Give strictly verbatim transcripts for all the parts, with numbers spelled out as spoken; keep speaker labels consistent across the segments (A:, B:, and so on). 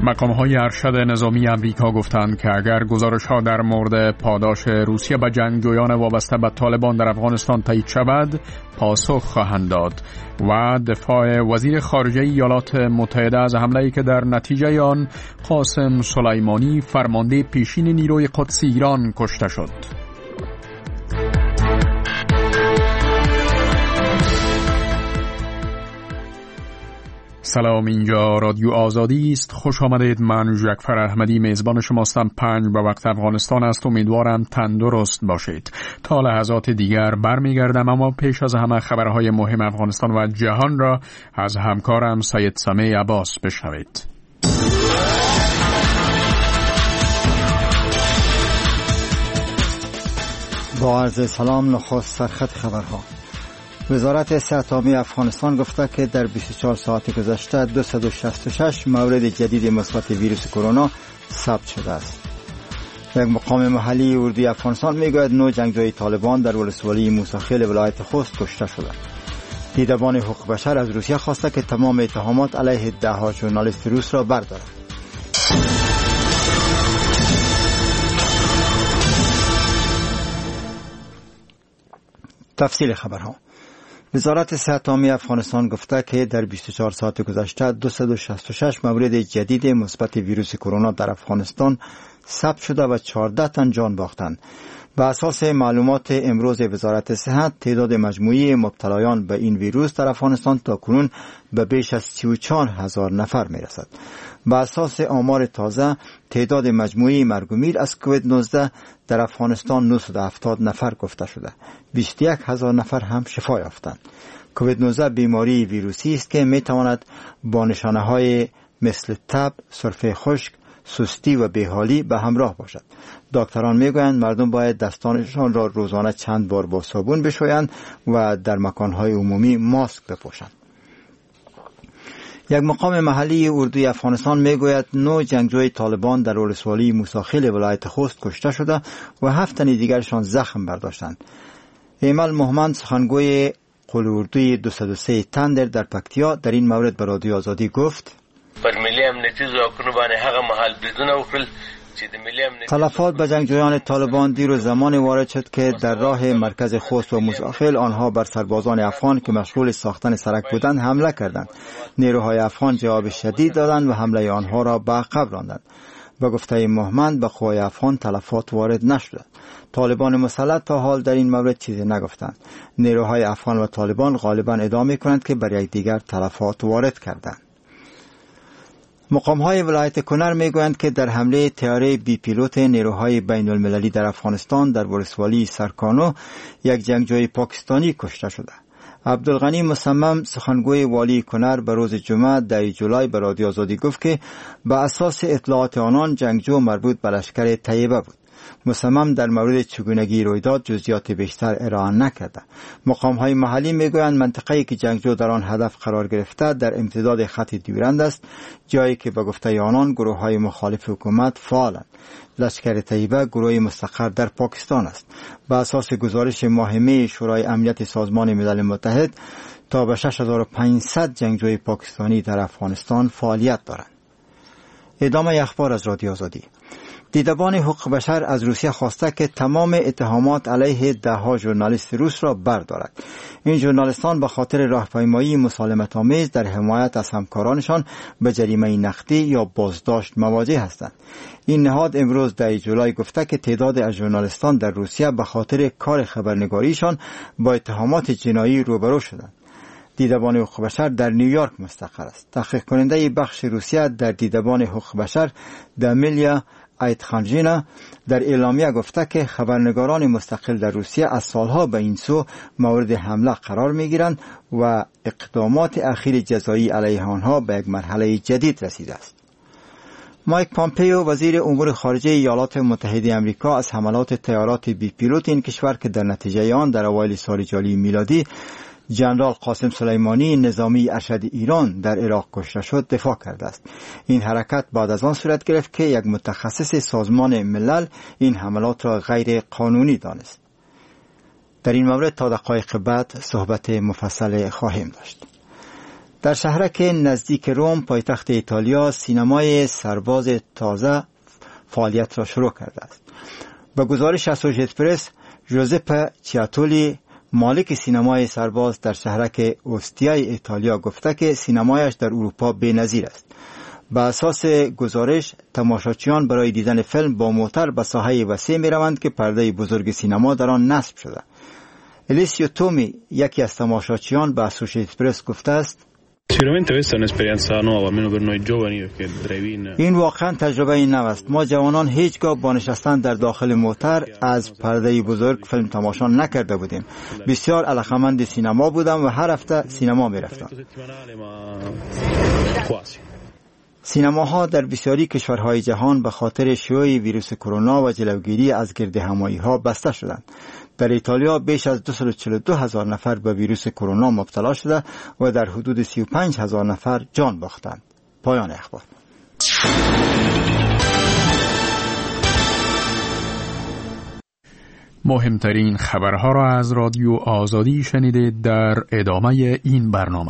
A: مقام‌های ارشد نظامی امریکا گفتند که اگر گزارش‌ها در مورد پاداش روسیه به جنگجویان وابسته به طالبان در افغانستان تایید شود، پاسخ خواهند داد. و دفاع وزیر خارجه ایالات متحده از حمله‌ای که در نتیجه آن قاسم سلیمانی فرمانده پیشین نیروی قدس ایران کشته شد. سلام، اینجا رادیو آزادی است. خوش آمدید. من جعفر احمدی میزبان شماستم. پنج به وقت افغانستان است. امیدوارم تندرست باشید. تا لحظات دیگر برمیگردم، اما پیش از همه خبرهای مهم افغانستان و جهان را از همکارم سید سمیع عباس بشنوید.
B: با عرض سلام، نخست سرخط خبرها. وزارت صحت عامه افغانستان گفته که در بیست و چهار ساعت گذشته دویست و شصت و شش مورد جدید مثبت ویروس کرونا ثبت شده است. یک مقام محلی اردوی افغانستان میگوید نو جنگجوی طالبان در ولسوالی موسیخیل ولایت خوست کشته شده. دیدبان حقوق بشر از روسیه خواسته که تمام اتهامات علیه ده ها ژورنالیست روس را بردارد. تفصیل خبرها. وزارت صحت عامه افغانستان گفته که در بیست و چهار ساعت گذشته دویست و شصت و شش مورد جدید مثبت ویروس کرونا در افغانستان ثبت شده و چهارده تن جان باختند. بر اساس معلومات امروز وزارت صحت، تعداد مجموعی مبتلایان به این ویروس در افغانستان تاکنون به بیش از سی و چهار هزار نفر میرسد. بر اساس آمار تازه، تعداد مجموعی مرگ و میر از کووید نوزده در افغانستان نهصد و هفتاد نفر گفته شده. بیست و یک هزار نفر هم شفا یافتند. کووید نوزده بیماری ویروسی است که می تواند با نشانه های مثل تب، سرفه خشک، سستی و بیحالی به همراه باشد. دکتران میگویند مردم باید دستانشان را روزانه چند بار با صابون بشویند و در مکانهای عمومی ماسک بپوشند. یک مقام محلی اردوی افغانستان میگوید نو جنگجوی طالبان در ولسوالی موسیخیل ولایت خوست کشته شده و هفت تن دیگرشان زخم برداشتند. ایمل محمد، سخنگوی قول اردوی دویست و سه تندر در پکتیا، در این مورد به رادیو آزادی گفت:
C: پر ملی امنیتی ځواکونو باندې هغه مهال بریدونه وکړل چې د ملی امنیت
B: تلفات به جنگجویان طالبان دیر و زمانی وارد شد که در راه مرکز خوست و موسیخیل آنها بر سربازان افغان که مشغول ساختن سرک بودند حمله کردند. نیروهای افغان جواب شدید دادند و حمله آنها را به عقب راندند. به گفته محمد، به قوای افغان تلفات وارد نشد. طالبان مسلط تا حال در این مورد چیزی نگفتند. نیروهای افغان و طالبان غالبا ادعا می‌کنند که بر یکدیگر تلفات وارد کردند. مقام‌های ولایت کنر میگویند که در حمله طیاره بی پیلوت نیروهای بین المللی در افغانستان در ولسوالی سرکانو یک جنگجوی پاکستانی کشته شده. عبدالغنی مصمم، سخنگوی والی کنر، به روز جمعه ده جولای به رادیو آزادی گفت که به اساس اطلاعات آنان جنگجو مربوط به لشکر طیبه بود. مصمم در مورد چگونگی رویداد جزئیات بیشتر ارائه نکرده. مقام‌های محلی میگویند منطقه‌ای که جنگجو در آن هدف قرار گرفته در امتداد خط دیورند است، جایی که به گفته آنان گروه‌های مخالف حکومت فعالند. لشکر طیبه گروهی مستقر در پاکستان است. به اساس گزارش ماه می شورای امنیت سازمان ملل متحد، تا به شش هزار و پانصد جنگجوی پاکستانی در افغانستان فعالیت دارند. ادامه اخبار از رادیو آزادی. دیدبان حقوق بشر از روسیه خواسته که تمام اتهامات علیه ده ها ژورنالیست روس را بردارد. این ژورنالیستان به خاطر راهپیمایی مسالمت آمیز در حمایت از همکارانشان به جریمه نقدی یا بازداشت مواجه هستند. این نهاد امروز ده جولای گفته که تعداد از ژورنالیستان در روسیه به خاطر کار خبرنگاریشان با اتهامات جنایی روبرو شدند. دیدبان حقوق بشر در نیویورک مستقر است. تحقیق کننده بخش روسیه در دیدبان حقوق بشر دامیلیا ایتخانژینا در اعلامیه گفته که خبرنگاران مستقل در روسیه از سالها به این سو مورد حمله قرار میگیرند و اقدامات اخیر جزایی علیه آنها به یک مرحله جدید رسیده است. مایک پامپیو، وزیر امور خارجه ایالات متحده آمریکا، از حملات طیارات بی پیلوت این کشور که در نتیجه آن در اوایل سال جاری میلادی جنرال قاسم سلیمانی نظامی ارشد ایران در عراق کشته شد دفاع کرده است. این حرکت بعد از آن صورت گرفت که یک متخصص سازمان ملل این حملات را غیر قانونی دانست. در این مورد تا دقایق بعد صحبت مفصل خواهیم داشت. در شهرک نزدیک روم پایتخت ایتالیا سینمای سرباز تازه فعالیت را شروع کرده است. به گزارش اسوشییتد پرس، ژوزپه چیاتولی مالک سینمای سرباز در شهرک اوستیای ایتالیا گفته که سینمایش در اروپا بی‌نظیر است. به اساس گزارش تماشاچیان برای دیدن فیلم با موتر به ساحه وسیع می روند که پرده بزرگ سینما در آن نصب شده. الیسیو تومی یکی از تماشاچیان به اسوشییتد پرس گفته است این واقعا تجربه نو است. ما جوانان هیچگاه با نشستن در داخل موتر از پرده بزرگ فیلم تماشا نکرده بودیم. بسیار علاقه‌مند سینما بودم و هر هفته سینما می رفتم. سینماها در بسیاری کشورهای جهان به خاطر شیوع ویروس کرونا و جلوگیری از گردهمایی‌ها بسته شدند. در ایتالیا بیش از دویست و چهل و دو هزار نفر به ویروس کرونا مبتلا شده و در حدود سی و پنج هزار نفر جان باختند. پایان اخبار.
A: مهمترین خبرها را از رادیو آزادی شنیدید. در ادامه این برنامه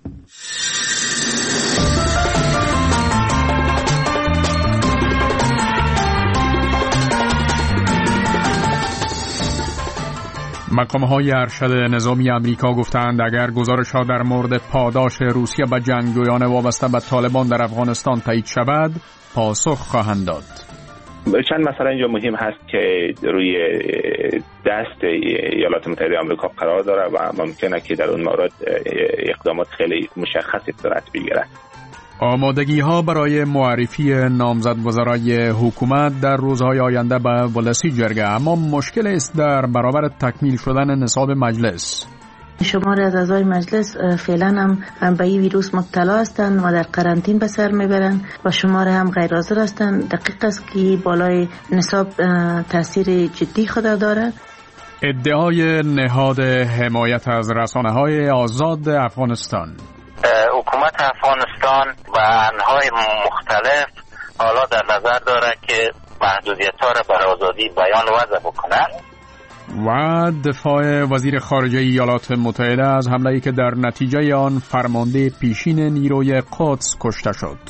A: مقام‌های ارشد نظامی آمریکا گفتند اگر گزارش‌ها در مورد پاداش روسیه به جنگجویان وابسته به طالبان در افغانستان تایید شود، پاسخ خواهند داد.
D: چند مسئله اینجا مهم هست که روی دست ایالات متحده آمریکا قرار داره و ممکنه که در اون مورد اقدامات خیلی مشخصی صورت بگیرد.
A: آمادگی ها برای معرفی نامزد وزرای حکومت در روزهای آینده به ولسی جرگه، اما مشکل است در برابر تکمیل شدن نصاب مجلس.
E: شماری از اعضای مجلس فعلا هم به این ویروس مبتلا هستند و در قرنطین به سر میبرند و شماری هم غیر حاضر هستند. دقیق است که بالای نصاب تاثیر جدی خود دارد.
A: ادعای نهاد حمایت از رسانه‌های آزاد افغانستان.
F: حکومت افغانستان و انهای مختلف حالا در نظر داره که محدودیت‌ها را بر آزادی بیان وضع بکنند.
A: و دفاع وزیر خارجه ایالات متحده از حمله‌ای که در نتیجه آن فرمانده پیشین نیروی قدس کشته شد.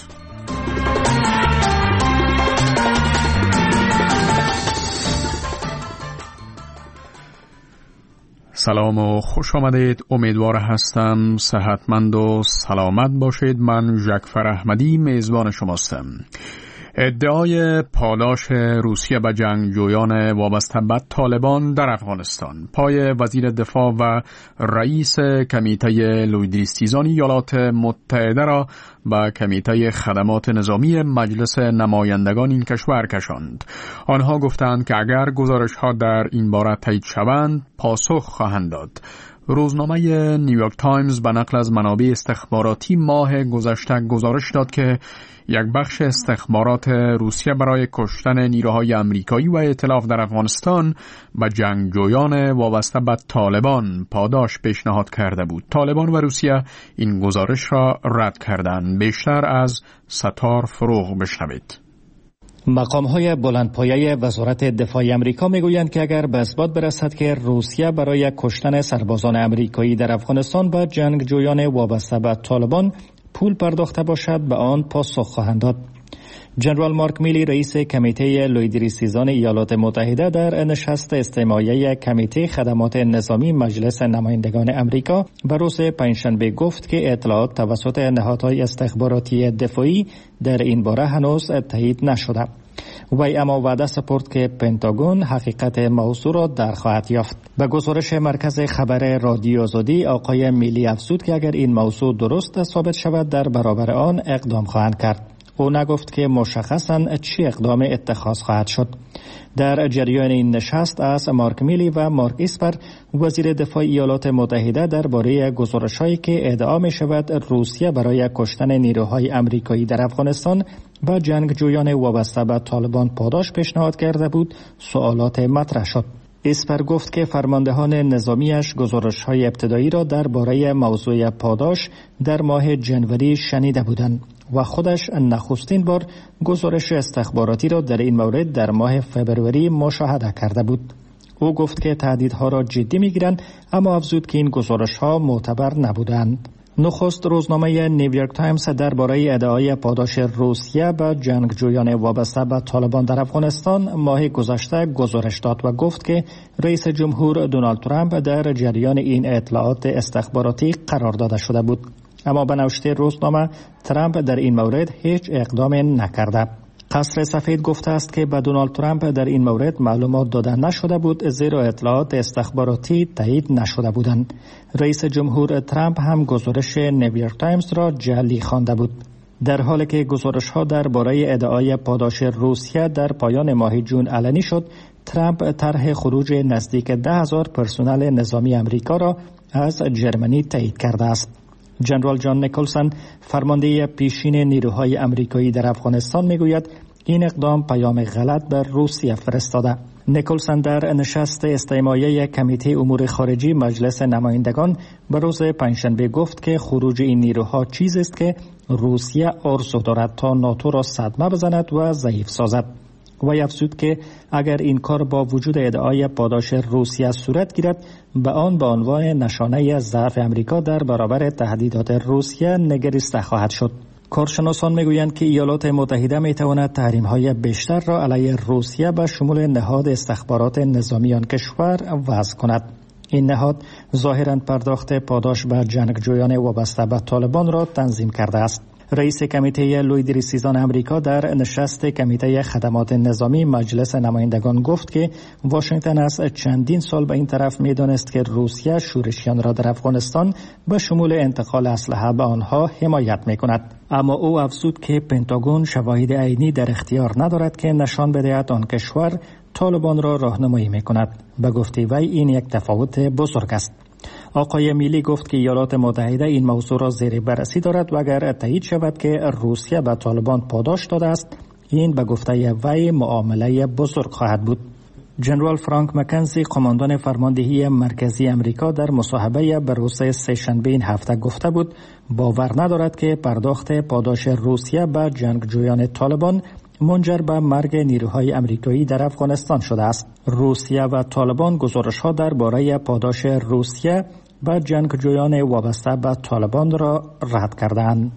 A: سلام و خوش آمدید. امیدوار هستم صحتمند و سلامت باشید. من ژکفر احمدی میزبان شماستم. ادعای پاداش روسیه به جنگجویان وابسته به طالبان در افغانستان. پای وزیر دفاع و رئیس کمیته لویدریستیزان ایالات متحده را به کمیته خدمات نظامی مجلس نمایندگان این کشور کشاند. آنها گفتند که اگر گزارش‌ها در این باره تایید شوند، پاسخ خواهند داد. روزنامه نیویورک تایمز به نقل از منابع استخباراتی ماه گذشته گزارش داد که یک بخش استخبارات روسیه برای کشتن نیروهای آمریکایی و ائتلاف در افغانستان به جنگجویان وابسته به طالبان پاداش پیشنهاد کرده بود. طالبان و روسیه این گزارش را رد کردند. بیشتر از ستار فروغ بشنوید.
G: مقام‌های بلندپایه وزارت دفاع آمریکا میگویند که اگر به اثبات برسد که روسیه برای کشتن سربازان آمریکایی در افغانستان به جنگجویان وابسته به طالبان پول پرداخته باشد، به آن پاسخ خواهند داد. جنرال مارک میلی رئیس کمیته لویدریستیزان ایالات متحده در نشست استماعی کمیته خدمات نظامی مجلس نمایندگان آمریکا به روز پنجشنبه گفت که اطلاعات توسط نهادهای استخباراتی دفاعی در این باره هنوز تایید نشده. وی اما وعده سپرد که پنتاگون حقیقت موضوع را در خواهد یافت. به گزارش مرکز خبر رادیو آزادی، آقای میلی افزود که اگر این موضوع درست ثابت شود در برابر آن اقدام خواهند کرد. او نگفت که مشخصاً چی اقدام اتخاذ خواهد شد. در جریان این نشست از مارک میلی و مارک اسپر وزیر دفاع ایالات متحده درباره گزارش‌هایی که ادعا می‌شود روسیه برای کشتن نیروهای آمریکایی در افغانستان با جنگجویان وابسته به طالبان پاداش پیشنهاد کرده بود، سوالات مطرح شد. اسپر گفت که فرماندهان نظامیش گزارش‌های ابتدایی را درباره موضوع پاداش در ماه جنوری شنیده بودند و خودش نخستین بار گزارش استخباراتی را در این مورد در ماه فبروری مشاهده کرده بود. او گفت که تهدیدها را جدی می‌گیرند، اما افزود که این گزارش‌ها معتبر نبودند. نخست روزنامه نیویورک تایمز درباره ادعای پاداش روسیه به جنگجویان وابسته به طالبان در افغانستان ماه گذشته گزارش داد و گفت که رئیس جمهور دونالد ترامپ در جریان این اطلاعات استخباراتی قرار داده شده بود. اما به نوشته روزنامه ترامپ در این مورد هیچ اقدام نکرده. قصر سفید گفته است که به دونالد ترامپ در این مورد معلومات داده نشده بود، زیرا اطلاعات استخباراتی تایید نشده بودند. رئیس جمهور ترامپ هم گزارش نیویورک تایمز را جعلی خوانده بود. در حالی که گزارش‌ها درباره ادعای پاداش روسیه در پایان ماه جون علنی شد، ترامپ طرح خروج نزدیک ده هزار پرسنل نظامی آمریکا را از جرمنی تایید کرده است. جنرال جان نیکلسون، فرمانده پیشین نیروهای آمریکایی در افغانستان، میگوید این اقدام پیام غلط به روسیه فرستاده. نیکلسون در نشست استماعی کمیته امور خارجی مجلس نمایندگان به روز پنجشنبه گفت که خروج این نیروها چیزی است که روسیه آرزو دارد تا ناتو را صدمه بزند و ضعیف سازد. و افزود که اگر این کار با وجود ادعای پاداش روسیه صورت گیرد، به آن به عنوان نشانه ضعف امریکا در برابر تهدیدات روسیه نگریسته خواهد شد. کارشناسان میگویند که ایالات متحده میتواند تحریم‌های بیشتر را علیه روسیه به شمول نهاد استخبارات نظامی آن کشور وضع کند. این نهاد ظاهراً پرداخت پاداش به جنگجویان وابسته به طالبان را تنظیم کرده است. رئیس کمیته لوید ریسیزان امریکا در نشست کمیته خدمات نظامی مجلس نمایندگان گفت که واشنگتن از چندین سال به این طرف می‌دانست که روسیه شورشیان را در افغانستان به شمول انتقال اسلحه به آنها حمایت می‌کند. اما او افزود که پنتاگون شواهد عینی در اختیار ندارد که نشان بدهد آن کشور طالبان را راهنمایی می‌کند. به گفته وی این یک تفاوت بزرگ است. آقای میلی گفت که ایالات متحده این موضوع را زیر بررسی دارد و اگر تایید شود که روسیه به طالبان پاداش داده است، این به گفته وی معامله بزرگ خواهد بود. جنرال فرانک مکنزی، قماندان فرماندهی مرکزی امریکا، در مصاحبه به روز سه‌شنبه این هفته گفته بود باور ندارد که پرداخت پاداش روسیه به جنگجویان طالبان منجر به مرگ نیروهای آمریکایی در افغانستان شده است. روسیه و طالبان گزارش‌ها درباره پاداش روسیه به جنگجویان وابسته به طالبان را رد کردند.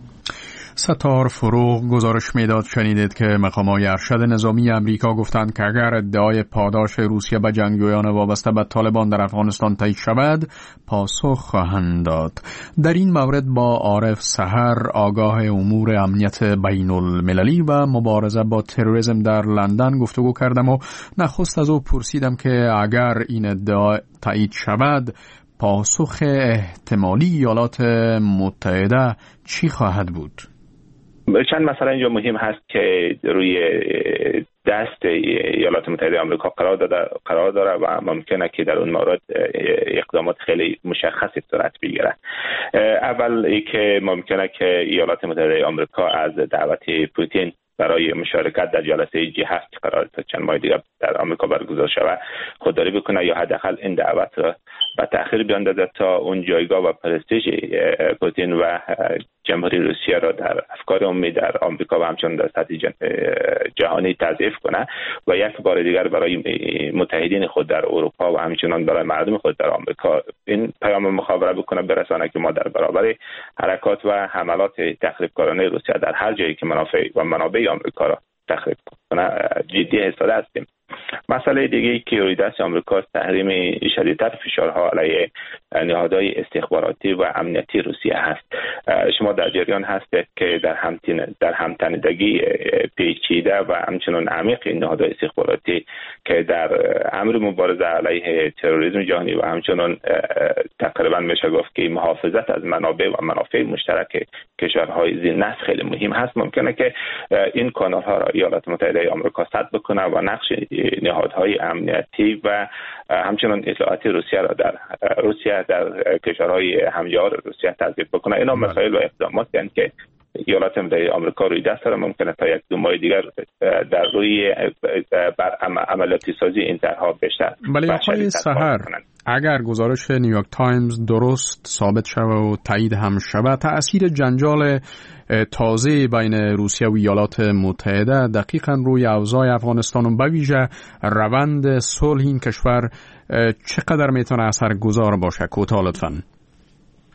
A: ستار فروغ گزارش میداد شنیدید که مقامات ارشد نظامی امریکا گفتند که اگر ادعای پاداش روسیه به جنگجویان وابسته به طالبان در افغانستان تایید شود، پاسخ خواهند داد. در این مورد با عارف سحر، آگاه امور امنیت بین المللی و مبارزه با تروریسم در لندن گفتگو کردم و نخست از او پرسیدم که اگر این ادعا تایید شود، پاسخ احتمالی ایالات متحده چی خواهد بود؟
D: چند مسئله اینجا مهم هست که روی دست ایالات متحده آمریکا قرار داده قرار داره و ممکنه که در اون مورد اقدامات خیلی مشخصی صورت بگیره. اول اینکه ممکنه که ایالات متحده آمریکا از دعوت پوتین برای مشارکت در جلسه جی هفت قرار تا چند ماه دیگر در آمریکا برگزار شود خودداری بکنه یا حداقل این دعوت را به تأخیر بیاندازد تا اون جایگاه و پرستیژ پوتین و جمهوری روسیه را در افکار عمومی در آمریکا و همچنین در سطح جهانی تضعیف کنه و یک بار دیگر برای متحدین خود در اروپا و همچنین برای مردم خود در آمریکا این پیام مخابره بکنه برسانه که ما در برابر حرکات و حملات تخریبکارانه روسیه در هر جایی که منافع و منابع آمریکا را تخریب کنه جدی ایستاده هستیم. مسئله دیگه که روی دست آمریکا تحریم شدیدتر فشارها علیه نهادهای استخباراتی و امنیتی روسیه هست. شما در جریان هستید که در همتن در همتنیدگی پیچیده و همچنین عمیق این نهادهای استخباراتی که در امر مبارزه علیه تروریسم جهانی و همچنین تقریبا میشه گفت که محافظت از منابع و منافع مشترک کشورهای زیر نسل خیلی مهم هست. ممکنه که این کانال‌ها را ایالات متحده آمریکا سد بکنه و نقش نهادهای امنیتی و همچنین اطلاعاتی روسیه را در روسیه در کشورهای همجوار روسیه تضعیف بکنه. اینا مسائل و اقداماتی هستند که ایالات متحده آمریکا روی دست داره. ممکنه تا یک دو ماه دیگر در روی بر عملیاتی سازی این طرحها بیشتر.
A: ولی آقای سحر، اگر گزارش نیویورک تایمز درست ثابت شود و تایید هم شود، تأثیر جنجال تازه بین روسیه و ایالات متحده دقیقاً روی اوضاع افغانستان و به ویژه روند صلح این کشور چقدر میتونه اثرگذار باشه؟ کوتاه لطفاً.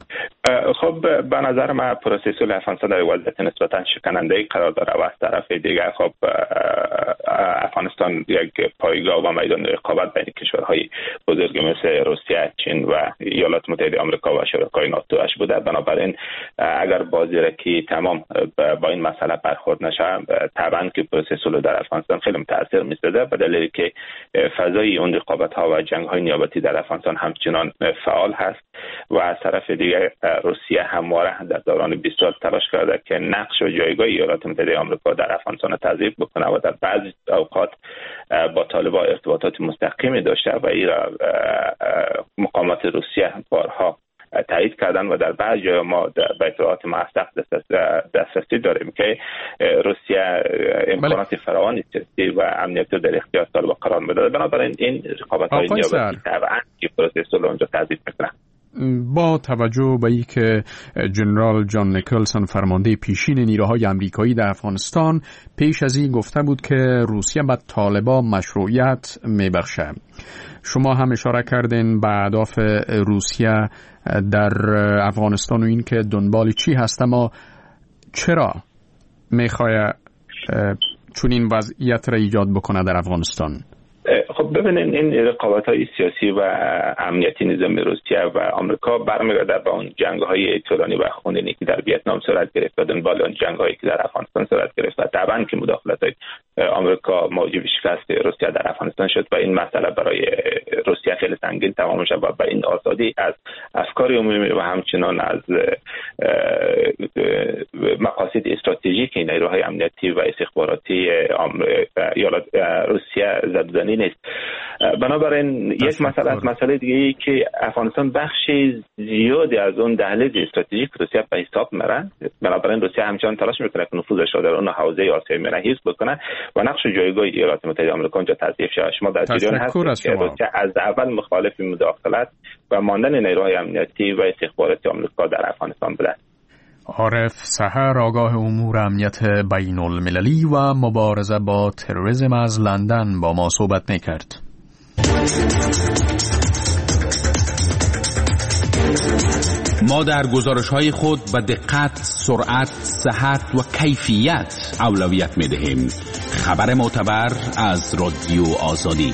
D: خب به نظر من پروسس افغانستان در وضعیت نسبتا شکننده‌ای قرار داره و از طرف دیگر خب افغانستان یک پایگاه و میدان رقابت بین کشورهای بزرگ مثل روسیه، چین و ایالات متحده آمریکا و شرکای ناتو اش بوده. بنابراین اگر بازیرکی تمام با این مسئله برخورد نشه، طبعا که پروسس در افغانستان خیلی متاثر می‌شده، به دلیلی که فضای اون رقابت‌ها و جنگ‌های نیابتی در افغانستان همچنان فعال هست و از طرف دیگر روسیه همواره در دوران بیست سال تلاش کرده که نقش و جایگاه ایالات متحده آمریکا در افغانستان تضعیف بکنه و در بعضی اوقات با طالبان ارتباطات مستقیمی داشته و این مقامات روسیه بارها تایید کردن و در بعض جای ما به اطلاعات موثق دسترسی داریم که روسیه امکانات فراوانی سیاسی و امنیتی در اختیار طالبان قرار میده. بنابراین این رقابت‌های نیابتی طبعاً که پروسس رو اونجا تضعیف میکنه.
A: با توجه به اینکه جنرال جان نیکلسون فرمانده پیشین نیروهای آمریکایی در افغانستان پیش از این گفته بود که روسیه به طالبان مشروعیت میبخشه، شما هم اشاره کردین به اهداف روسیه در افغانستان و این که دنبال چی هست، اما چرا میخواد چون این وضعیت را ایجاد بکنه در افغانستان؟
D: خب ببینید این رقابت‌های سیاسی و امنیتی نظامی روسیه و آمریکا برمیگرده به اون جنگ‌های طولانی و خونینی که در ویتنام صورت گرفت و دنبال اون جنگ‌هایی که در افغانستان صورت گرفت. طبعاً که مداخلت‌های آمریکا موجب شکست روسیه در افغانستان شد و این مسئله برای روسیه خیلی سنگین تمام شد و به این آزادی از افکار عمومی و همچنان از مقاصد استراتژیک نیروهای امنیتی و استخباراتی روسیه زدودنی نیست. بنابراین یک مسئله از مسئله دیگه ای که افغانستان بخش زیادی از اون دهلیز استراتژیک روسیه به حساب میره. بنابراین روسیه همچنان تلاش میکنه که نفوذش رو در اون حوزه آسیای میانه حفظ بکنه و نقش و جایگاه ایالات متحده آمریکا اونجا تضعیف شه. شما در جریان هستید که روسیه از اول مخالف مداخلت و ماندن نیروهای امنیتی و استخباراتی آمریکا در افغانستان بوده.
A: عارف سحر، آگاه امور امنیت بین المللی و مبارزه با تروریسم از لندن با ما صحبت میکرد.
H: ما در گزارش‌های خود به دقت، سرعت، صحت و کیفیت اولویت می‌دهیم. خبر معتبر از رادیو آزادی.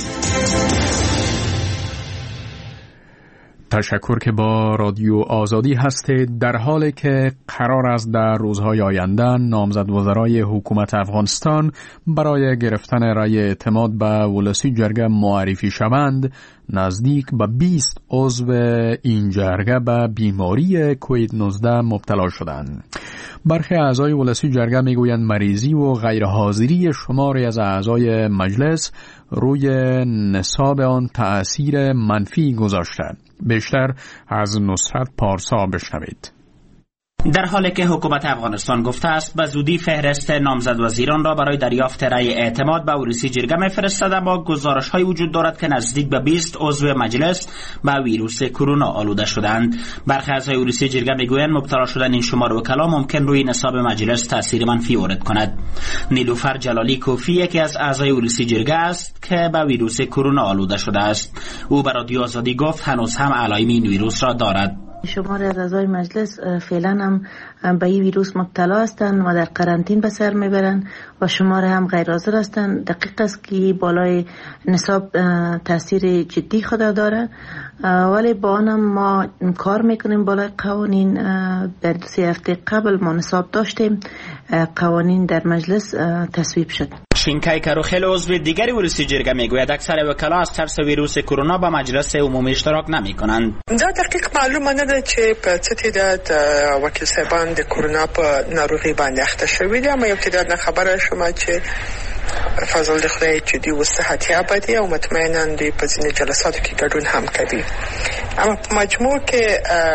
A: تشکر که با رادیو آزادی هستید. در حالی که قرار است در روزهای آینده نامزد وزرای حکومت افغانستان برای گرفتن رأی اعتماد به ولسی جرگه معرفی شوند، نزدیک به بیست عضو این جرگه به بیماری کووید نوزده مبتلا شدند. برخی اعضای ولسی جرگه میگویند مریضی و غیرحاضری شماری از اعضای مجلس روی نصاب آن تأثیر منفی گذاشته. بیشتر از نصرت پارسا بشنوید.
I: در حالی که حکومت افغانستان گفته است به زودی فهرست نامزد وزیران را برای دریافت رأی اعتماد به ولسی جرگه می‌فرستد، اما گزارش‌های وجود دارد که نزدیک به بیست عضو مجلس به ویروس کرونا آلوده شدند. برخی اعضای ولسی جرگه می‌گویند مبتلا شدن این شمار وکلا ممکن روی نصاب مجلس تأثیر منفی وارد کند. نیلوفر جلالی کوفی یکی از اعضای ولسی جرگه است که به ویروس کرونا آلوده شده است. او به رادیو آزادی گفت هنوز هم علائم این ویروس را دارد.
E: شماری از اعضای مجلس فعلا هم به این ویروس مبتلا هستند و در قرنطین به سر میبرند و شماری هم غیر حاضر هستند. دقیق است که بالای نصاب تاثیر جدی خود داره، ولی با آن هم ما کار میکنیم بالای قوانین. در سه هفته قبل ما نصاب داشتیم، قوانین در مجلس تصویب شد.
I: شینکای کروخیل عضو دیگری ولسی جرگه میگوید اکثر وکلا از ترس ویروس کرونا با مجلس عمومی اشتراک نمی کنند.
J: دا دقیق معلومه نه ده چې په څه تعداد وکیل صاحبان د کرونا په ناروغي باندې اخته شوي دي، اما یو تعداد نه خبره شومه چې فضل د خدای جدي و صحتیاب دي او مطمئنا دوی په ځینې جلساتو کې ګډون هم کوي. اما په مجموع کې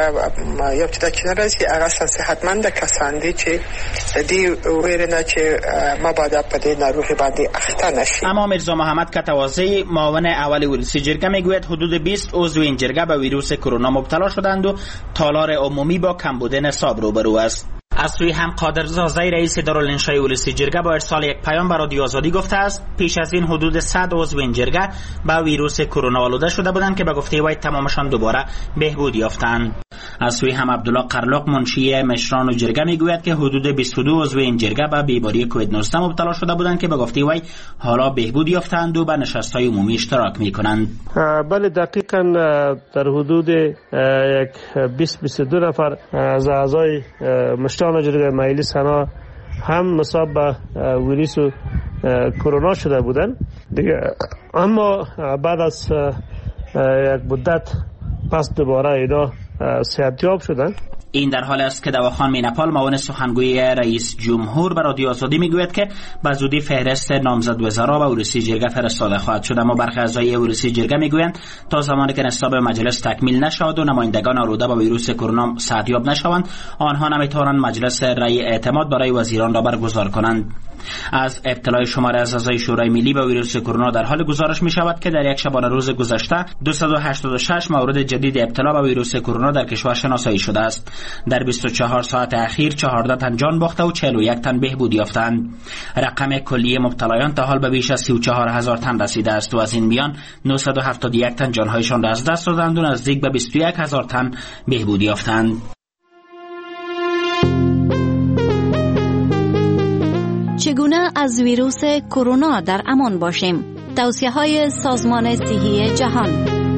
J: یو تعداد چې ناراضي هغه صحتمند کسان دي چې د دې ویره نه چې مبادا په دې ناروغي باندې اخته نشي.
I: اما میرزا محمد کتوازی معاون اول ولسی جرگه میگوید حدود بیست عضو این جرگه به ویروس کرونا مبتلا شدند و تالار عمومی با کمبود نصاب روبرو است. از سوی هم قادر زازای رئیس دارالانشای ولسی جرگه با ارسال یک پیام به رادیو آزادی گفته است پیش از این حدود صد عضو این جرگه به ویروس کرونا آلوده شده بودند که به گفته وی تمامشان دوباره بهبود یافتند. از سوی هم عبدالله قرلق منشی مشران و جرگه میگوید که حدود بیست و دو عضو این جرگه به بیماری کووید نوزده مبتلا شده بودند که به گفته وی حالا بهبود یافتند و به نشست‌های عمومی اشتراک میکنند.
K: بله دقیقاً در حدود یک بیست بیست و دو نفر از اعضای مشران جرگه مجلس سنا هم مصاب به ویروس کرونا شده بودند دیگه، اما بعد از یک مدت پس دوباره اینا صحتیاب شدن.
I: این در حال است که دواخان مینپال معاون سخنگوی رئیس جمهور به رادیو آزادی میگوید که به زودی فهرست نامزد وزرا به ورودی جرگه فرستاده خواهد شد، اما برخی اعضای ورودی جرگه میگویند تا زمانی که نصاب مجلس تکمیل نشود و نمایندگان آلوده به ویروس کرونا صحتیاب نشوند آنها نمیتوانند مجلس رأی اعتماد برای وزیران را برگزار کنند. از ابتلای شماره از اعضای شورای ملی به ویروس کرونا در حال گزارش می شود که در یک شبانه روز گذشته دویست و هشتاد و شش مورد جدید ابتلا به ویروس کرونا در کشور شناسایی شده است. در بیست و چهار ساعت اخیر چهارده تن جان باخته و چهل و یک تن بهبود یافتند. رقم کلی مبتلایان تا حال به بیش از سی و چهار هزار تن رسیده است و از این میان نهصد و هفتاد و یک تن جانهایشان را از دست دادند و نزدیک به بیست و یک هزار تن بهبود یافتند.
L: چگونه از ویروس کرونا در امان باشیم؟ توصیه‌های سازمان صحی جهان.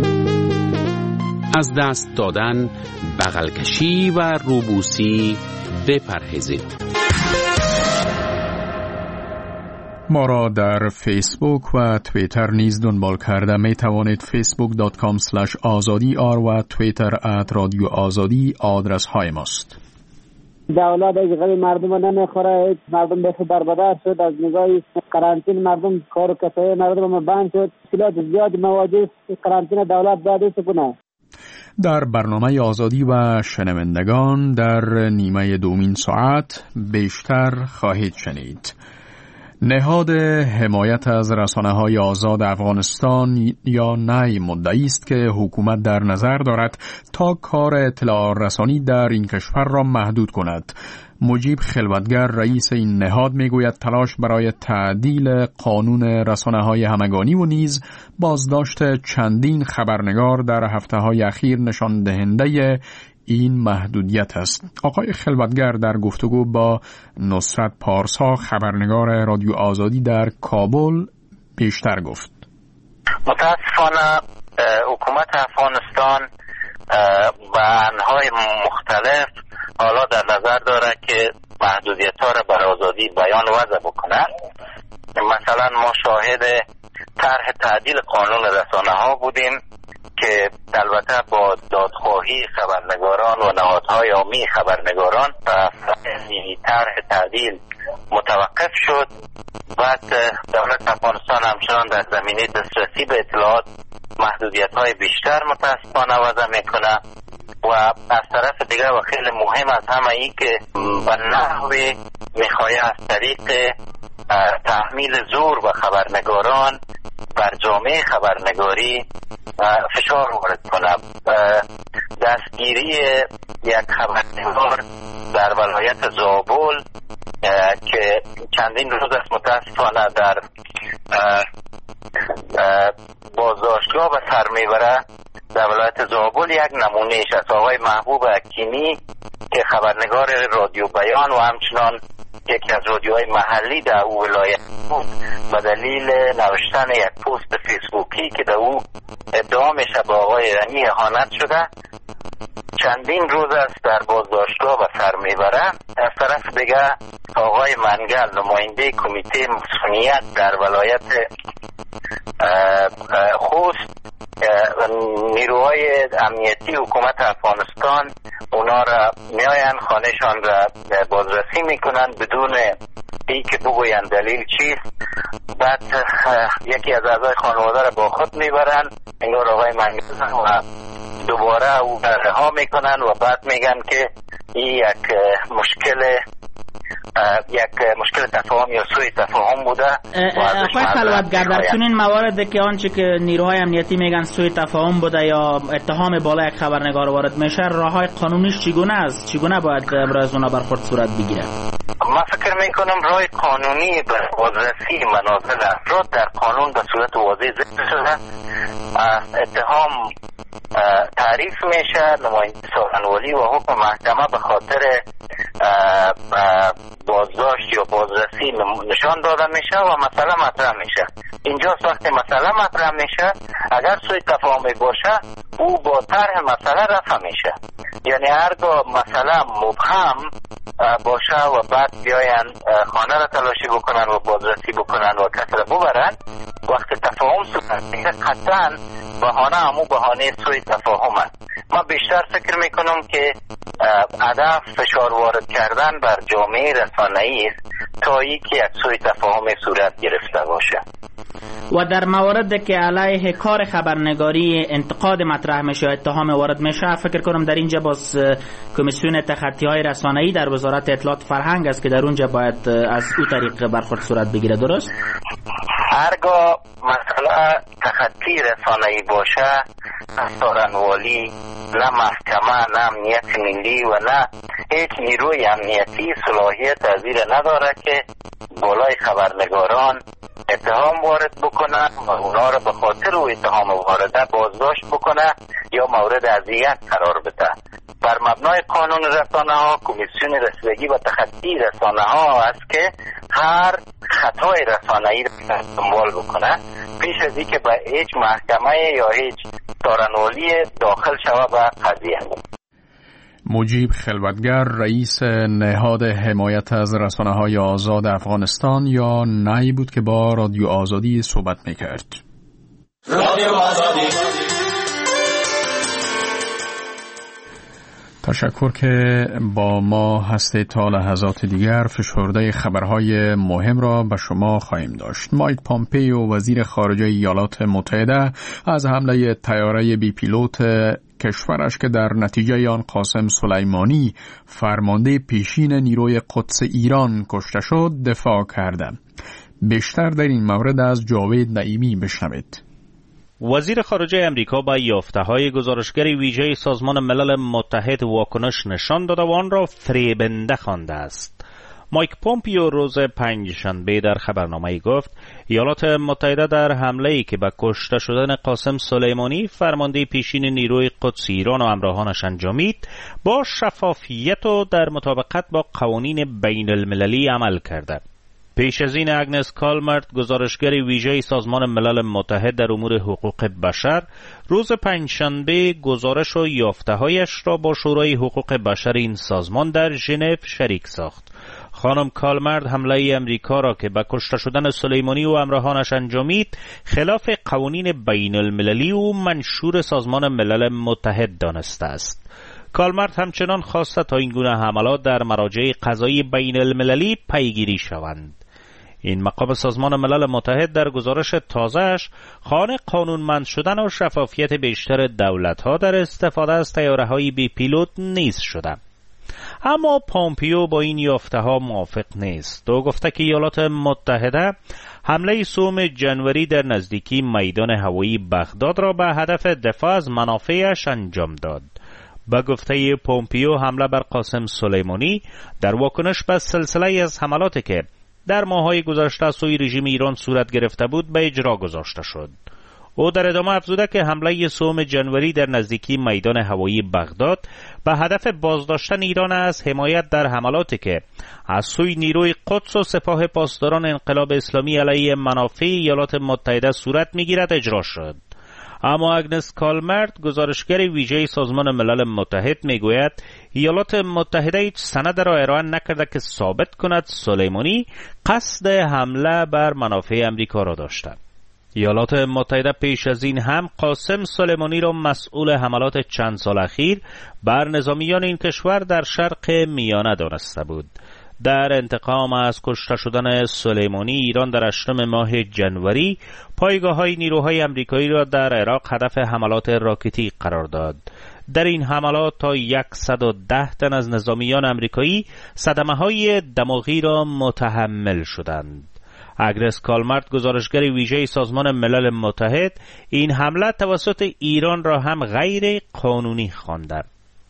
H: از دست دادن، بغل کشی و روبوسی بپرهیزید.
A: ما را در فیسبوک و توییتر نیز دنبال کرده می توانید فیسبوک دات کام اسلش آزادی آر و توییتر ات رادیو آزادی آدرس های ماست.
M: دولت از غیر مردم نمیخوره، مردم به بربادر شد، از نگاه قرنطینه مردم کار و کسای مردم بند شد، مشکلات زیاد مواجه قرنطینه دولت باید کنه.
A: در برنامه آزادی و شنوندگان در نیمه دومین ساعت بیشتر خواهید شنید. نهاد حمایت از رسانه‌های آزاد افغانستان یا نی مدعی است که حکومت در نظر دارد تا کار اطلاع رسانی در این کشور را محدود کند. مجیب خلوتگر رئیس این نهاد میگوید تلاش برای تعدیل قانون رسانه‌های همگانی و نیز بازداشت چندین خبرنگار در هفته‌های اخیر نشان دهنده این محدودیت است. آقای خلوتگر در گفتگو با نصرت پارسا خبرنگار رادیو آزادی در کابل بیشتر گفت.
F: متاسفانه حکومت افغانستان به انهای مختلف حالا در نظر داره که محدودیت‌ها را بر آزادی بیان وضع بکنه. مثلا ما شاهد طرح تعدیل قانون رسانه‌ها بودیم که البته با دادخواهی خبرنگاران و نهادهای عامی خبرنگاران و طرح تعدیل متوقف شد. بعد دولت افغانستان همچنان در زمینه دسترسی به اطلاعات محدودیت‌های بیشتر متاسفانه وضع میکنه و از طرف دیگر و خیلی مهم از همه ای که به نحوی میخواه از طریق تحمیل زور به خبرنگاران بر جامعه خبرنگاری فشار وارد کنه. دستگیری یک خبرنگار در ولایت زابل که چندین روز است متاسفانه در بازداشتگاه به سر میبره، در ولایت زابل یک نمونهش است. آقای محبوب حکیمی که خبرنگار رادیو بیان و همچنان یکی از رادیوهای محلی در او ولایت بود، به دلیل نوشتن یک پست فیسبوکی که در او ادعا میشه به آقای رنی اهانت شده، چندین روز است در بازداشتگاه به سر میبره. از طرف دیگه آقای منگل نماینده کمیته مسئولیت در ولایت خوست، نیروهای امنیتی حکومت افغانستان اونا را میاین خانهشان را بازرسی میکنن بدون ای که بگوین دلیل چیست. بعد یکی از اعضای خانواده را با خود میبرن، انگار آقای منگل و دوباره او رها میکنن و بعد میگن که این یک مشکل یک مشکل تفاهم یا سوء تفاهم بوده.
I: آقای خلوتگر در چنین موارد که آنچه که نیروهای امنیتی میگن سوء تفاهم بوده یا اتهام بالا یک خبرنگار وارد میشه، راههای قانونیش چگونه است؟ چگونه باید برای از اونا برخورد صورت بگیره؟
F: من فکر میکنم راه قانونی به بازرسی منازل افراد در قانون به صورت واضح ذکر شده. اتهام تعریف میشه، نماینده سخنوری و حکم محکمه به خاطر بازداشت یا بازرسی نشان داده میشه و مسئله مطرح میشه. اینجا وقتی مسئله مطرح میشه، اگر سوء تفاهمی باشه او با طرح مسئله رفع میشه. یعنی هرگاه مسئله مبهم باشه و بعد بیاین خانه را تلاشی بکنن و بازرسی بکنن و کس را ببرن، وقتی تفاهم صورت میگه قطعا بهانه همو بهانه سوء تفاهم است. من بیشتر فکر میکنم که هدف فشار وارد کردن بر جامعه رسانه‌ای است تا اینکه یک سوء تفاهم صورت گرفته باشه.
I: و در موارد که علیه کار خبرنگاری انتقاد مطرح میشه، اتهام وارد میشه، فکر کنم در اینجا باز کمیسیون تخطی های رسانه‌ای در وزارت اطلاعات فرهنگ است که در اونجا باید از او طریق برخورد صورت بگیره، درست؟
F: هرگاه مسئله تخطی رسانه‌ای باشه، نه سخنوری، نه محکمه، نه امنیت ملی و نه هیچ نیروی امنیتی صلاحیت از این نداره که بالای خبرنگاران اتهام وارد بکنه و اونا رو به خاطر او اتهام وارده بازداشت بکنه یا مورد اذیت قرار بده. بر مبنای قانون رسانه ها، کمیسیون رسیدگی و تخطی رسانه ها است که هر خطای رسانه‌ای رو دنبال بکنه پیش از اینکه به هیچ محکمه یا هیچ سخنوری داخل شوه به قضیه.
A: مجیب خلوتگر، رئیس نهاد حمایت از رسانه‌های آزاد افغانستان یا نی بود که با رادیو آزادی صحبت میکرد. رادیو آزادی. تشکر که با ما هستید. تا لحظات دیگر فشرده خبرهای مهم را به شما خواهیم داشت. مایک پامپیو، وزیر خارجه ایالات متحده، از حمله طیاره بی پیلوت کشورش که در نتیجه آن قاسم سلیمانی فرمانده پیشین نیروی قدس ایران کشته شد دفاع کرده. بیشتر در این مورد از جاوید نعیمی بشنوید.
N: وزیر خارجه امریکا با یافته‌های گزارشگر ویژه سازمان ملل متحد واکنش نشان داده و آن را فریبنده خوانده است. مایک پومپیو روز پنجشنبه در خبرنامه‌ای گفت ایالات متحده در حمله‌ای که به کشته شدن قاسم سلیمانی فرمانده پیشین نیروی قدس ایران و همراهانش انجامید با شفافیت و در مطابقت با قوانین بین المللی عمل کرده. پیش از این اگنس کالمرت، گزارشگر ویژه سازمان ملل متحد در امور حقوق بشر، روز پنجشنبه گزارش و یافته‌هایش را با شورای حقوق بشر این سازمان در ژنو شریک ساخت. خانم کالمرت حمله امریکا را که به کشته شدن سلیمانی و همراهانش انجامید خلاف قوانین بین المللی و منشور سازمان ملل متحد دانسته است. کالمرت همچنان خواسته تا این گونه حملات در مراجع قضایی بین المللی پیگیری شوند. این مقام سازمان ملل متحد در گزارش تازه‌اش خواهان قانونمند شدن و شفافیت بیشتر دولت‌ها در استفاده از طیاره‌های بی پیلوت نیز شده. اما پامپیو با این یافته‌ها موافق نیست. او گفته که ایالات متحده حمله سوم جنوری در نزدیکی میدان هوایی بغداد را به هدف دفاع از منافعش انجام داد. با گفته پامپیو حمله بر قاسم سلیمانی در واکنش به سلسله از حملاتی که در ماه‌های گذشته از سوی رژیم ایران صورت گرفته بود به اجرا گذاشته شد. او در ادامه افزوده که حمله سوم جنوری در نزدیکی میدان هوایی بغداد به هدف بازداشتن ایران از حمایت در حملاتی که از سوی نیروی قدس و سپاه پاسداران انقلاب اسلامی علیه منافع ایالات متحده صورت می‌گیرد اجرا شد. اما اگنس کالمرت، گزارشگر ویژه سازمان ملل متحد، میگوید ایالات متحده هیچ سند را ارائه نکرده که ثابت کند سلیمانی قصد حمله بر منافع امریکا را داشته. ایالات متحده پیش از این هم قاسم سلیمانی را مسئول حملات چند سال اخیر بر نظامیان این کشور در شرق میانه دانسته بود. در انتقام از کشته شدن سلیمانی، ایران در هشتم ماه جنوری پایگاه‌های نیروهای آمریکایی را در عراق هدف حملات راکتی قرار داد. در این حملات تا صد و ده تن از نظامیان آمریکایی صدمه‌های دماغی را متحمل شدند. اگنس کالمرت، گزارشگر ویژه سازمان ملل متحد، این حمله توسط ایران را هم غیر قانونی خوانده.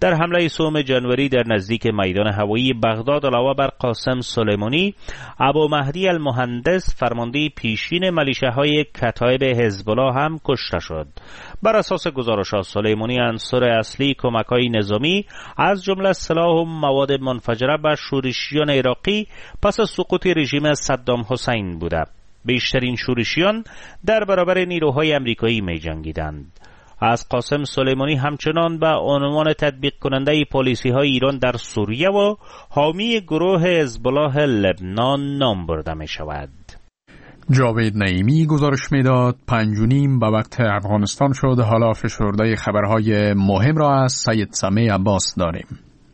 N: در حمله سوم جنوری در نزدیک میدان هوایی بغداد علاوه بر قاسم سلیمانی، ابو مهدی المهندس فرمانده پیشین ملیشه‌های کتایب حزب الله هم کشته شد. بر اساس گزارش‌ها سلیمانی عنصر اصلی کمک‌های نظامی از جمله سلاح و مواد منفجره به شورشیان عراقی پس از سقوط رژیم صدام حسین بوده. بیشترین شورشیان در برابر نیروهای آمریکایی می‌جنگیدند. از قاسم سلیمانی همچنان به عنوان تطبیق کننده پالیسی های ایران در سوریه و حامی گروه حزب الله لبنان نام برده می شود.
A: جاوید نعیمی گزارش میداد. پنج و نیم به وقت افغانستان شد. حالا فشرده خبرهای مهم را از سید سمیع عباس داریم.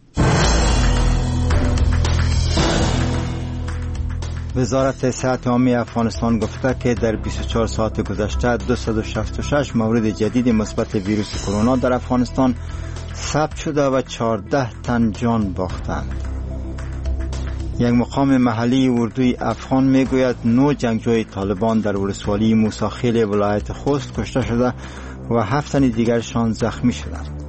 B: وزارت صحت عامه افغانستان گفته که در بیست و چهار ساعت گذشته دویست و شصت و شش مورد جدید مثبت ویروس کرونا در افغانستان ثبت شده و چهارده تن جان باختند. یک مقام محلی اردوی افغان میگوید نه جنگجوی طالبان در ولسوالی موسی ولایت خوست کشته شده و هفت تن دیگرشان زخمی شدند.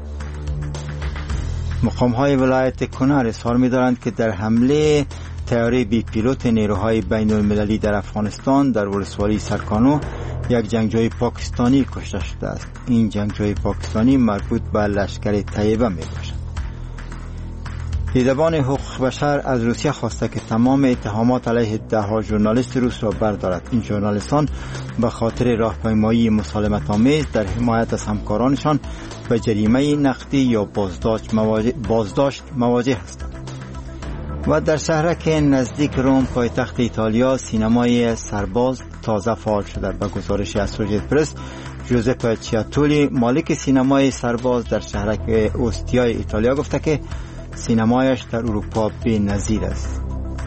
B: مقام های ولایت کنر اظهار می‌دارند که در حمله طیاره بی پیلوت نیروهای بین المللی در افغانستان در ولسوالی سرکانو یک جنگجوی پاکستانی کشته شده است. این جنگجوی پاکستانی مربوط به لشکر طیبه می باشد. دیدبان حقوق بشر از روسیه خواسته که تمام اتهامات علیه ده ها ژورنالیست روس را بردارد. این ژورنالیستان به خاطر راهپیمایی مسالمت آمیز در حمایت از همکارانشان به جریمه نقدی یا بازداشت مواجه, بازداشت مواجه هستند. و در شهرک نزدیک روم پایتخت ایتالیا سینمای سرباز تازه فعال شده. به گزارش اسوشییتد پرس، جوزپ چیاتولی مالک سینمای سرباز در شهرک اوستیای ایتالیا گفته که سینمایش در اروپا بی‌نظیر است.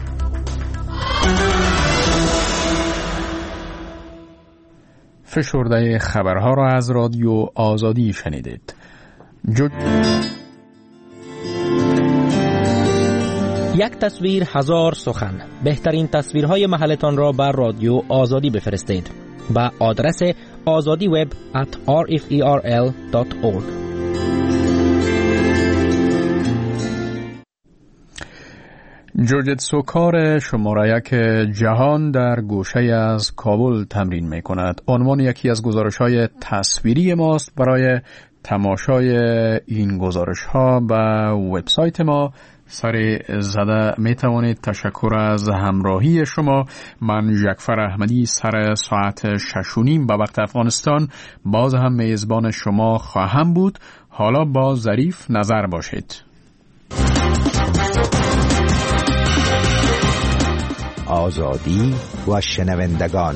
A: فشرده خبرها را از رادیو آزادی شنیدید. جو...
O: یک تصویر هزار سخن. بهترین تصویرهای محلتان را بر رادیو آزادی بفرستید با آدرس آزادی وب ات آر اف ای آر ال دات اورگ.
A: جوجیتسو کار شماره یک جهان در گوشه از کابل تمرین می کند. عنوان یکی از گزارش های تصویری ماست. برای تماشای این گزارش ها به وبسایت ما سر زده می توانید. تشکر از همراهی شما. من جعفر احمدی سر ساعت شش و نیم به وقت افغانستان باز هم میزبان شما خواهم بود. حالا با ظریف نظر باشید.
P: آزادی و شنوندگان.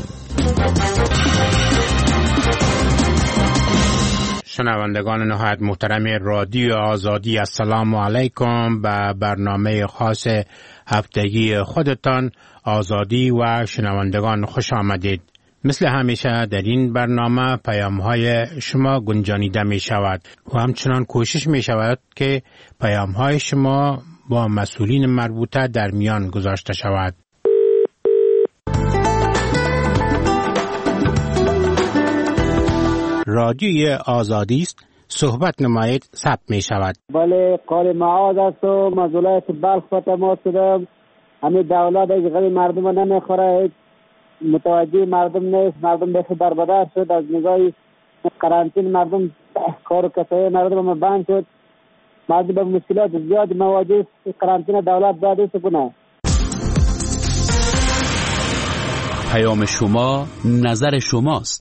Q: شنوندگان نهایت محترم رادیو آزادی، السلام علیکم. به برنامه خاص هفتگی خودتان آزادی و شنوندگان خوش آمدید. مثل همیشه در این برنامه پیام‌های شما گنجانیده می شود و همچنان کوشش می شود که پیام‌های شما با مسئولین مربوطه در میان گذاشته شود. رادیوی آزادی است، صحبت نمایید، ثبت می شود.
M: بله، قال معاذ است و از ولایت بلخ به تماس شدم. همین دولت از غیر مردم نمیخوره، متوجه مردم نیست. مردم بخی بربدار شد. از نگاه قرنطین مردم کار و کسای مردم بند شد. مردم به مشکلات زیاد مواجه. قرنطین دولت باید است کنه.
H: پیام شما نظر شماست.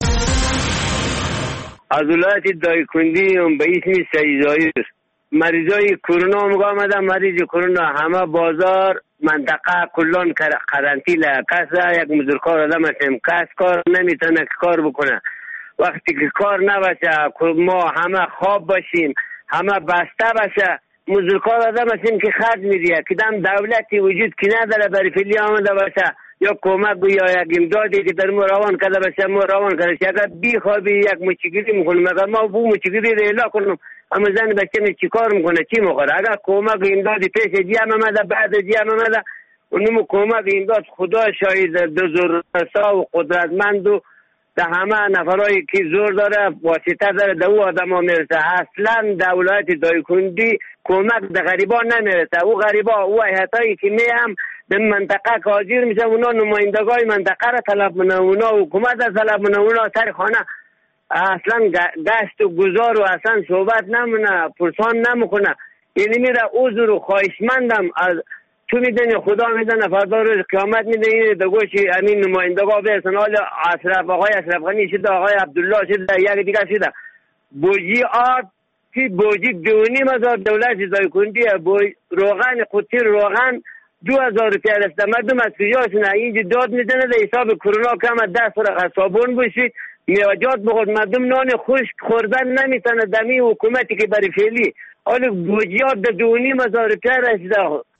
R: از ولایت دایکندی هم به اسم سیزایی است. مریضای کرونا هم آمدن. مریض کرونا همه بازار منطقه کلان قرنطینه. کس یک مزدورکار آدم هستیم، کس کار نمیتونه که کار بکنه. وقتی که کار نباشه، ما همه خواب باشیم، همه بسته باشه، مزدورکار آدم هستیم که خرج میدیه. کدام دولتی وجود که نداره برای فعلی آمده باشه یا کمک یا یک امدادی که در ما روان کرده باشه ما روان کرده باشه. اگر بی خوابی یک مچگیری میکنیم، اگر ما بو مچگیری رو اعلا کنیم، اما زن بچه می چی کار میکنه، چی میخوره؟ اگر کمک امدادی پیش جمع آمده، بعد جمع آمده، اونمو کمک امداد خدا شاید بزرگسا و قدرتمند و در همه نفرایی که زور داره واسطه داره در او آدم ها میرسه. اصلا دولت دایکندی کمک در غریبان نمیرسه. او غریبا او ایتایی که میام در منطقه کاجیر میشه، اونا نمایندگای منطقه را طلب منه، اونا حکومت را طلب منه، اونا سر خانه اصلا گشت و گذار و اصلا صحبت نمونه، پرسان نمکنه. یعنی میره عذر و خواهشمندم از تو میدونی خدا میدونه فردا روز قیامت میدونی در گوشی امین نمایندگاه برسن. حالا اشرف آقای اشرف غنی شده، آقای عبدالله شده، یک دیگه شده. بوجی آرد که بوجی دونی مزار دولت دایکندی روغن قطیر روغن دو هزار روپیه رسته. مردم از فیجاشونه اینجا داد میزنه در حساب کرونا کم دست را صابون بشید میواجات بخورد. مردم نان خشک خوردن نمیتونه دمی حکومتی که برای فعلی. حالا بوجیات در دونی مزار روپیه رسیده.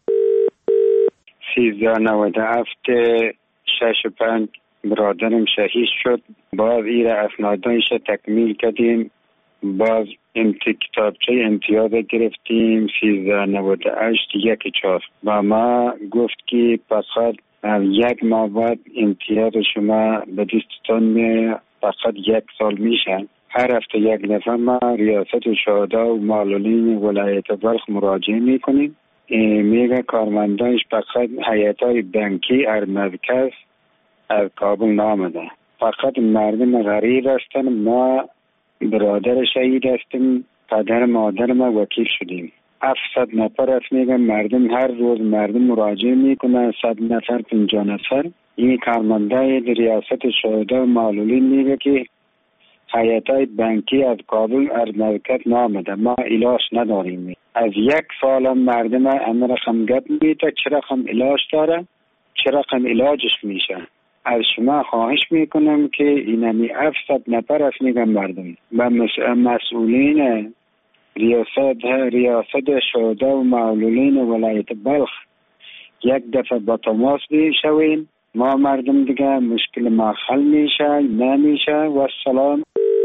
S: سیزده نود هفت شش پنج برادرم شهید شد. باز ایره اسنادانش تکمیل کردیم. باز امتی کتابچه امتیاز گرفتیم. سیزده نود هشت یک چهار و ما گفت که فقط یک ماه بعد امتیاز شما به دستتان می فقط یک سال میشن. هر هفته یک دفعه ما ریاست شهدا و معلولین ولایت بلخ مراجعه میکنیم. میگه کارمندانش فقط هیئت‌های بانکی از مرکز از کابل نامده. فقط مردم غریب هستن. ما برادر شهید هستیم، پدر مادر ما وکیل شدیم. هفتصد نفر است. میگه مردم هر روز مردم مراجعه میکنه، صد نفر پنجاه نفر. این کارمندای ریاست شهدا و معلولین میگه که هیئت‌های بانکی از کابل از مرکز نامده، ما علاج نداریم. از یک سال مردم امر رقم گپ میده چه رقم علاج داره، چه رقم علاجش میشه. از شما خواهش میکنم که اینمی هفتصد نفر است میگم مردم و مسئولین ریاست ریاست شهدا و معلولین ولایت بلخ یک دفعه با تماس بیشوین. ما مردم دیگه مشکل ما حل میشه نمیشه. و سلام.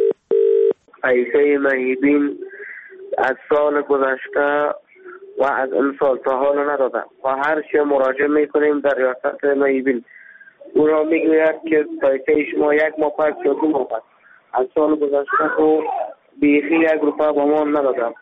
T: عیسی مهیبین از سال گذشته و از این سال تا حال ندادم و هر چی مراجعه میکنیم در ریاست مهیبین او را میگوید که تایته شما یک ماه پس یا دو ماه پس. از سال گذشته تو بیخی یک روپه با ما ندادم.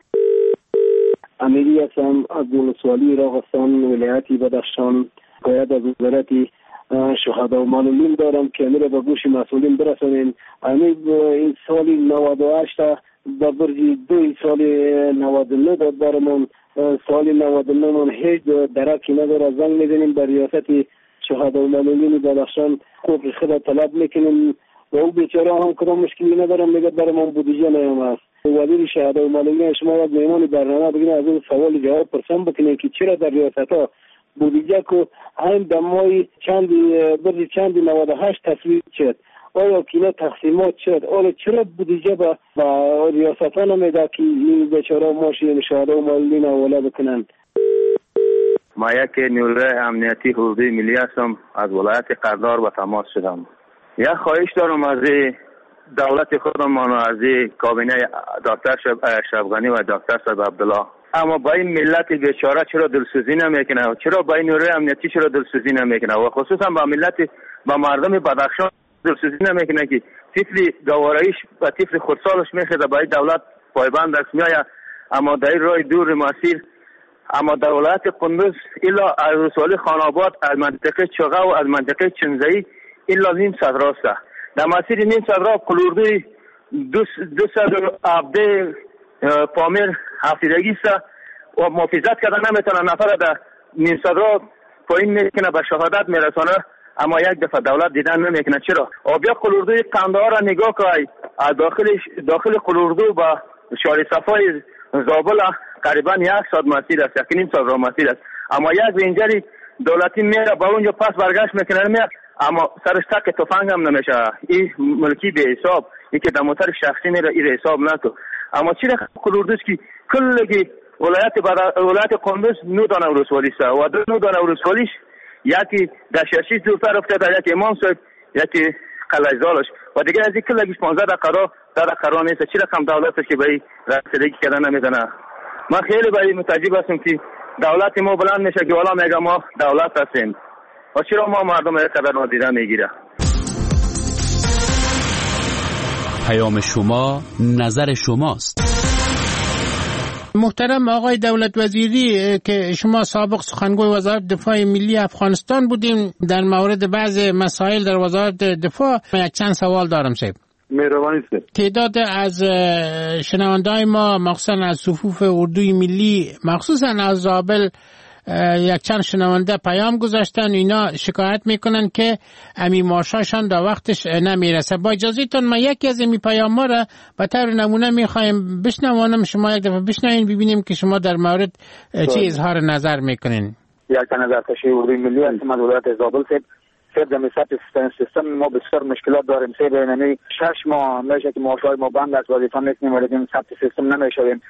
U: امیری هستم از ولسوالی راغستان ولایتی بدخشان. باید از وزارتی شهدا و معلولین دارم که میره به گوش مسئولین برسونین. امید این سالی نود و هشت در برجی دوی سالی نود و نه داد برمون. سالی نود و نه من هیچ درکی نداره. زنگ میزنیم به ریاست شهدا و معلولین بدخشان خوب خدا طلب میکنیم و او بیچاره هم کدام مشکلی ندارم. میگه برمون بودجه نیم است. وزیر شهدا و معلولین شما یک مهمان برنامه بگین از اون سوال جواب پرسان بکنین که چرا در ریاست ها بودجه که هم دمای چندی برای چندی نود و هشت تصویب شد، آیا کینا تقسیمات شد، آیا چرا بودجه با, با ریاست ها نمیده که این بیچاره ماشین شهدا و معلولین حواله بکنن؟
V: ما یک نیروی امنیتی حقوقی ملی هستم. از ولایت قردار به تماس شدم. یک خواهش دارم از دولت خودم و از کابینه دکتر اشرف غنی و دکتر صاحب عبدالله. اما با این ملت بیچاره چرا دلسوزی نمیکنه؟ چرا با این نیروی امنیتی چرا دلسوزی نمیکنه؟ و خصوصا با ملت با مردم بدخشان دلسوزی نمیکنه که طفل گوارایش و طفل خردسالش میخواد با دولت پایبند است میآید. اما در راه دور مسیر اما در ولایت قندوز الا از رسوالی خاناباد از منطقه چغه و از منطقه چنزایی الا نیم صد راست. در مسیر نیم صد راه قلوردوی دو دو صد عبده پامیر حفیدگی است و محافظت کردن نمیتونه نفر در نیم صد راه پایین میکنه به شهادت میرسانه. اما یک دفعه دولت دیدن نمیکنه. چرا؟ آبیا قلوردوی قندهار را نگاه کنید. داخل داخل قلوردو با شهر صفای زابل قریبا یک ساعت مسیر است، یک نیم ساعت راه مسیر است. اما یک رنجری دولتی میره با اونجا پس برگشت میکنه میاد، اما سرش تک تفنگ هم نمیشه. این ملکی به حساب، این که در موتر شخصی میره این حساب نتو. اما چرا قلوردوست که کلگی ولایت ولایت قندوز نو دانه ولسوالی است و دو نو دانه ولسوالیش یکی در ششیش دورتر افتاده، یکی امام صاحب، یکی قلعه زالش و دیگه از این کلگیش پانزده دقیقه راه ده دقیقه راه نیست. چرا کم دولتش که به این رسیدگی کردن نمیدونه؟ من خیلی به این متعجب هستم که دولت ما بلند میشه که والا میگه ما دولت هستیم و چرا ما مردم یک قدر نادیده میگیره.
H: پیام شما نظر شماست.
Q: محترم آقای دولت وزیری که شما سابق سخنگوی وزارت دفاع ملی افغانستان بودیم، در مورد بعض مسائل در وزارت دفاع یک چند سوال دارم صاحب.
C: مهربانی است.
Q: تعداد از شنونده‌های ما مخصوصا از صفوف اردوی ملی، مخصوصا از زابل، یک چند شنونده پیام گذاشتن، اینا شکایت میکنن که امی مارشاشان در وقتش نمیرسه. با اجازهتون ما یکی از امی پیام ها را به طور نمونه میخوایم بشنوانم، شما یک دفعه بشنوین ببینیم که شما در مورد چی اظهار نظر میکنین.
C: یک نظر تشریح اردوی ملی از مدولت زابل سید سید دمی ثبت سیستم ما بسیار مشکلات داریم. سید اینمی شش ماه میشه که مارشای ما بند است، وظیفه نیستیم ولی ثبت سیستم نمیشویم.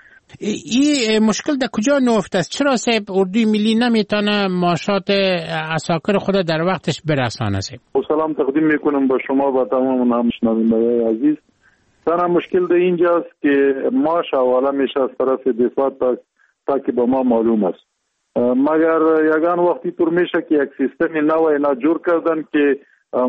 Q: این مشکل در کجا نهفته است؟ چرا صاحب اردوی ملی نمیتونه ماشات عساکر خود در وقتش برسانه؟ صاحب
C: سلام تقدیم میکنم با شما و تمام همشنوندگان عزیز. تنها مشکل در اینجاست که ماش حواله میشه از طرف دفاع تا تا که به ما معلوم است، مگر یگان وقتی طور میشه که یک سیستم نو اینا جور کردن که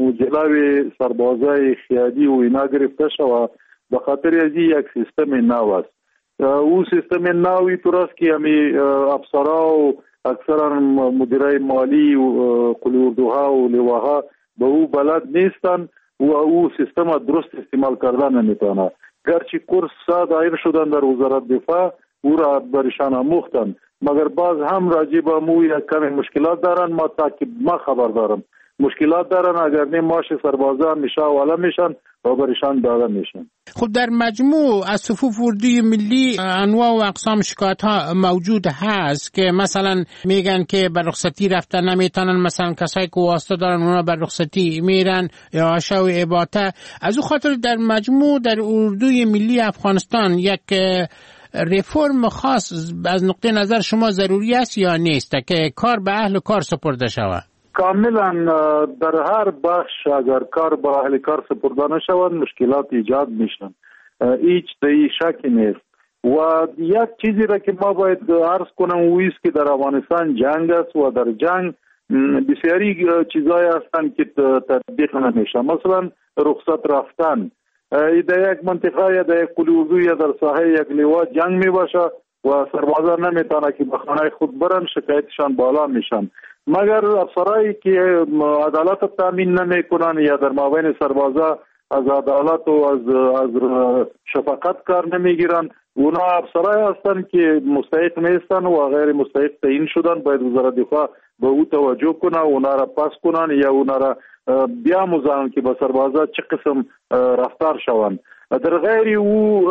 C: جلوی سربازای خیادی و اینا گرفته شوه، به خاطر از یک سیستم نو است. او سیستم نوی طور است که همی افسرها و اکثرا مدیرای مالی و قلی اردوها و لواها به او بلد نیستن و او سیستم درست استعمال کردن نمیتونه. گرچه کورس دایر شدن در وزارت دفاع او را برشان آموختن، مگر باز هم راجع به مو یک کمی مشکلات دارن. ما تا که ما خبر دارم مشکلات دارن، اگر نه ماش سربازا میشه والا میشن و برشان داده میشن.
Q: خب در مجموع از صفوف اردوی ملی انواع و اقسام شکایت ها موجود هست که مثلا میگن که بر رخصتی رفتن نمیتونن، مثلا کسایی که واسطه دارن اونا بر رخصتی میرن یا عشا و عباته. از او خاطر در مجموع در اردوی ملی افغانستان یک ریفورم خاص از نقطه نظر شما ضروری است یا نیست که کار به اهل کار سپرده شود؟
C: کاملا در هر بخش اگر کار به اهل کار سپرده نشود مشکلات ایجاد میشن، هیچ دایی شکی نیست. و یک چیزی را که ما باید عرض کنم اویست که در افغانستان جنگ است و در جنگ بسیاری چیزایی هستند که تطبیق نمیشه. مثلا رخصت رفتن در یک منطقه یا در یک قلی اردو یا در ساحه یک لوا جنگ می باشه و سربازا نمیتونه که به خانه خود برن، شکایتشان بالا میشن. مگر افسرایی که عدالت تامین نمیکنن یا در مابین سربازا از عدالت و از از شفقت کار نمیگیرن، اونا افسرایی هستن که مستحق نیستن و غیر مستحق تعیین شدن. باید وزارت دفاع به او توجه کنه، اونا را پس کنن یا اونا را بیاموزن که با سربازا چه قسم رفتار شوند. در غیر او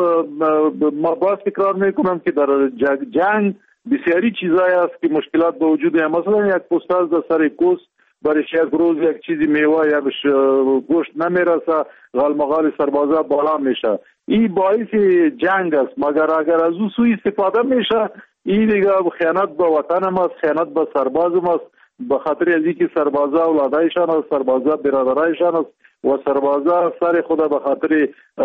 C: ما باز تکرار میکنم که در جنگ بسیاری چیزایی است که مشکلات به وجود میاد. مثلا یک پستاز در سر کوس برای یک روز یک چیزی میوه یا گوشت نمیرسه، غالمغال سربازا بالا میشه. این باعث جنگ است، مگر اگر از او سوء استفاده میشه این دیگه خیانت به وطن است، خیانت به سرباز است، به خاطر از اینکه سربازا اولادایشان است، سربازا برادرایشان است و سربازا سر خود به خاطر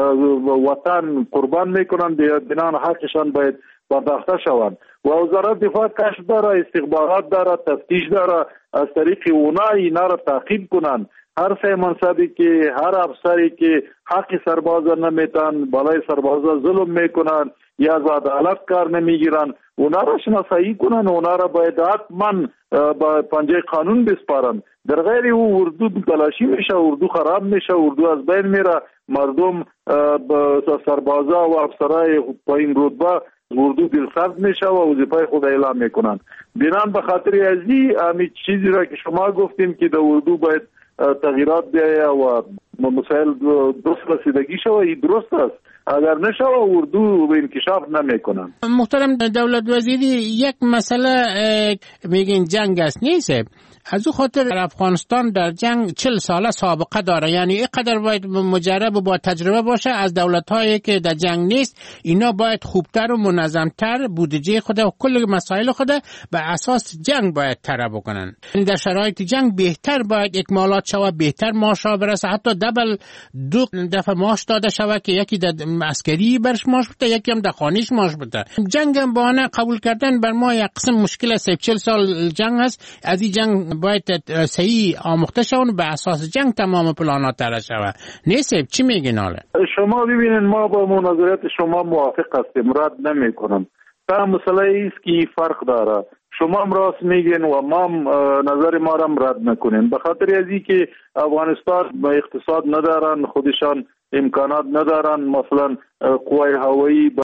C: وطن قربان میکنند، بنان حقشان باید پرداخته شوند. و وزارت دفاع کشف داره، استخبارات داره، تفتیش داره، از طریق اونا اینا را تعقیب کنند. هر سه منصبی که هر افسری که حق سربازا نمیتن، بالای سربازا ظلم میکنن یا از عدالت کار نمیگیرن، اونا را شناسایی کنن، اونا را باید حتما با پنجه قانون بسپارن. در غیر او اردو تلاشی میشه، اردو خراب میشه، اردو از بین میره، مردم سربازا و افسرای پایین رتبه اردو دلسرد میشه و وظیفه خود اعلام میکنن. بنان به خاطر ازی همین چیزی را که شما گفتیم که در اردو باید تغییرات بیاید و مسائل درست رسیدگی شود، این درست است. اگر نشود اردو به انکشاف نمیکنن.
Q: محترم دولت وزیری، یک مسئله میگین جنگ است نیست؟ از او خاطر افغانستان در جنگ چل ساله سابقه داره، یعنی اینقدر باید مجرب و با تجربه باشه. از دولت‌هایی که در جنگ نیست اینا باید خوبتر و منظمتر بودجه خود و کل مسائل خود به اساس جنگ باید طرح بکنن. یعنی در شرایط جنگ بهتر باید اکمالات شود، بهتر معاش برسه، حتی دبل دو دفعه معاش داده شود که یکی در عسکری برش ماش بوده، یکی هم در خانهش ماش بوده. جنگ هم بهانه قبول کردن بر ما یک قسم مشکل است. چهل سال جنگ است، از این جنگ باید صحیح آموخته شون، به اساس جنگ تمام پلانات طرح شود. نیست چی میگین حالا؟
C: شما ببینید ما با مناظرات شما موافق هستیم، رد نمیکنم. تا مسئله است که فرق داره. شما هم راست میگین و ما نظر ما هم رد نکنین، به خاطر از اینکه افغانستان اقتصاد ندارن، خودشان امکانات ندارن، مثلا قوای هوایی